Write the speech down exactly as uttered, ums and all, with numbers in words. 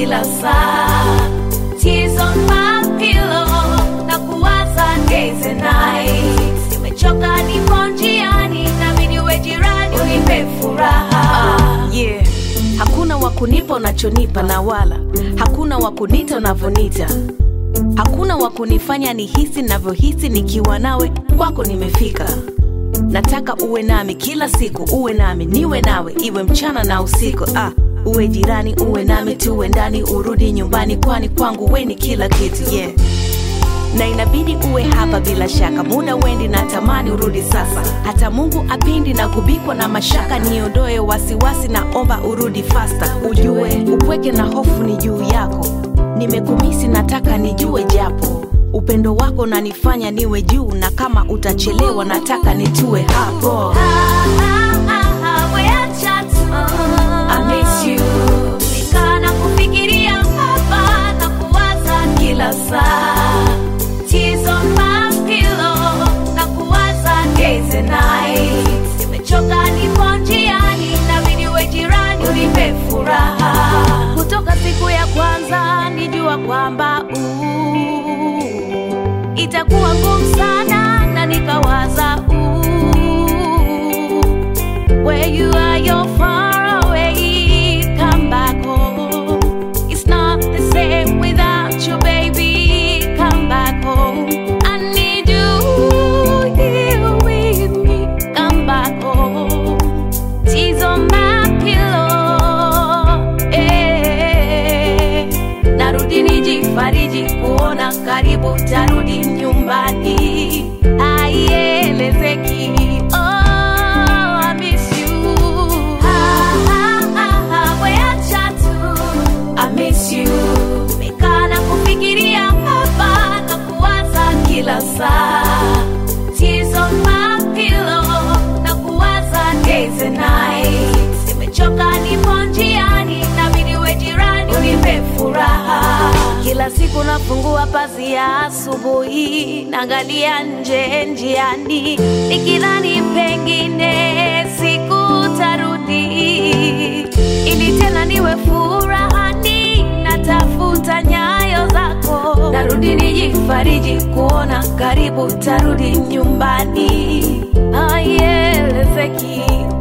kila saa. Tears on my pillow, na kuwaza days and nights. Nimechoka nipo njiani, nabidi uwe jirani unipe furaha. uh, Yeah, hakuna wakunipa unachonipa, na wala hakuna wakunita unavonita. Hakuna wakunifanya nihisi navyohisi, nikiwa nawe kwako nimefika. Nataka uwe nami kila siku, uwe nami niwe nawe, iwe mchana na usiku. ah, Uwe jirani, uwe nami, tuwe ndani, urudi nyumbani, kwani kwangu we ni kila kitu. Yeah, na inabidi uwe hapa bila shaka. Muda wendi na tamani urudi sasa. Hata Mungu apindi na kubikwa na mashaka. Niondoe wasiwasi na omba urudi faster. Ujue upweke na hofu ni juu yako. Nimekumisi nataka nijue japo. Upendo wako nanifanya niwe juu, na kama utachelewa nataka nitue hapo. I miss you. Nikana kufikiria hapa na kuwaza kila saa. Tears on my pillow, na kuwaza days and nights. Nimechoka nipo njiani, nabidi uwe jirani unipe furaha. Kutoka siku ya kwanza nijua kwamba uh, itakuwa ngumu sana, na nikawaza uh, where you are you're far away, come back home. It's not the same without you, baby, come back home. I need you here with me, come back home. Tears on my pillow, eh. Narudi nijifariji kuona karibu tarudi nyumbani. Haielezeki. Tears on my pillow, na kuwaza days and nights. Nimechoka nipo njiani, nabidi uwe jirani unipe furaha. Kila siku nafungua pazia asubuhi, naangalia nje njiani, nikidhani pengine siku tarudi, ili tena niwe furahani, natafuta nyayo zako. Narudi nijifariji kuona karibu tarudi nyumbani. Haielezeki.